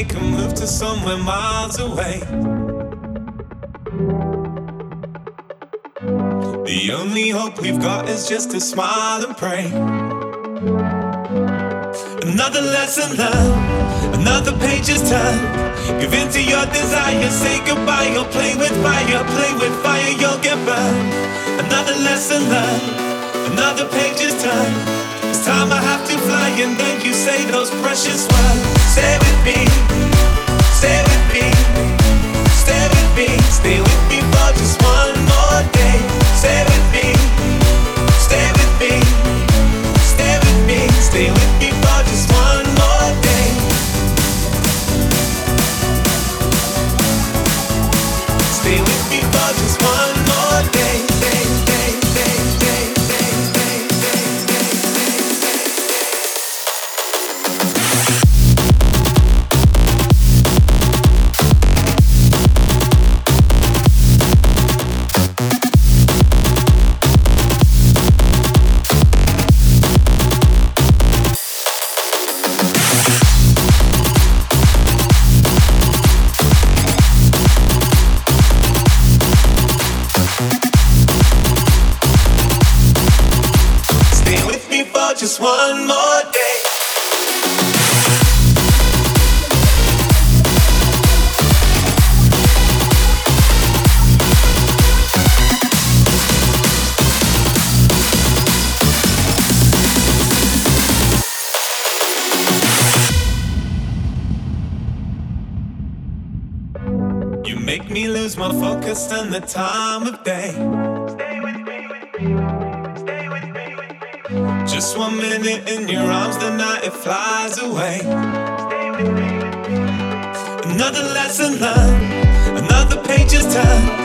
make a move to somewhere miles away. The only hope we've got is just to smile and pray. Another lesson learned, another page is turned. Give in to your desire, say goodbye. You'll play with fire, you'll get burned. Another lesson learned, another page is turned. This time I have to fly, and then you say those precious words. Stay with me, stay with me, stay with me, stay with me for just one more day. Stay with me, stay with me, stay with me, stay with me for just one more day. Stay with me for just one more day. Just one more day. You make me lose my focus and the time of day. Just 1 minute in your arms, the night it flies away. Another lesson learned, another page is turned.